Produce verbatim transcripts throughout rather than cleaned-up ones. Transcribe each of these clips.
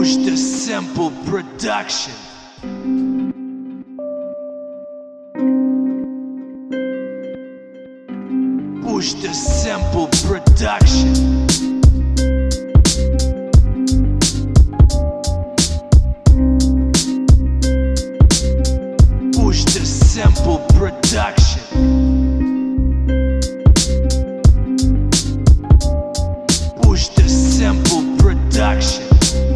Push the simple production. Push the simple production. Push the simple production. Push the simple production.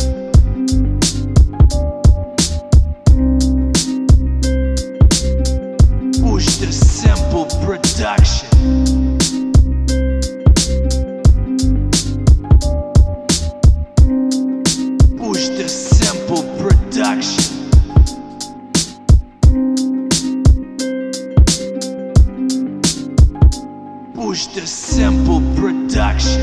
Push the simple production. Push the simple production. Push the simple production.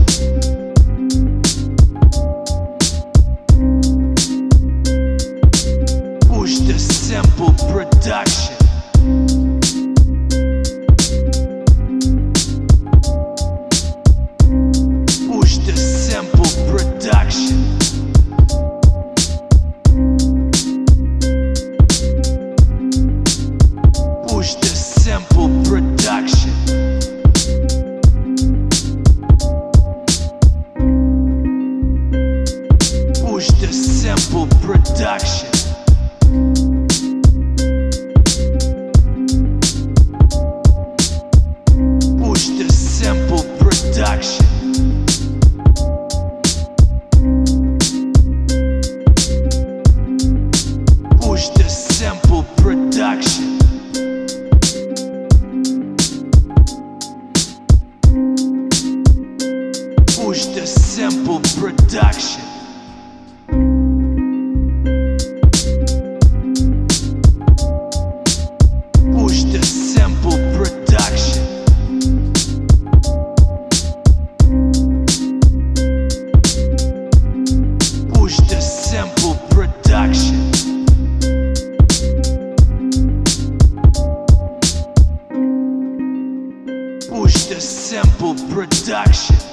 Push the simple production. Push the simple production. Push the simple production. Push the simple production. Push the simple production. Push the simple production. Push the simple production. Push the simple production. Push the simple production. Push the simple production.